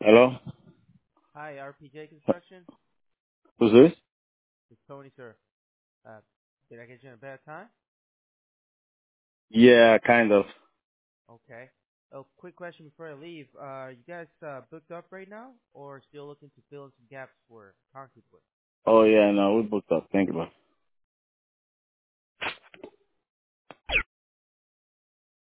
Hello? Hi, RPJ Construction. Who's this? It's Tony, sir. Uh, did I get you in a bad time? Yeah, kind of. Okay. Oh, quick question before I leave. You guys booked up right now, or still looking to fill in some gaps for concrete work? Oh yeah, no, we booked up. Thank you, bro.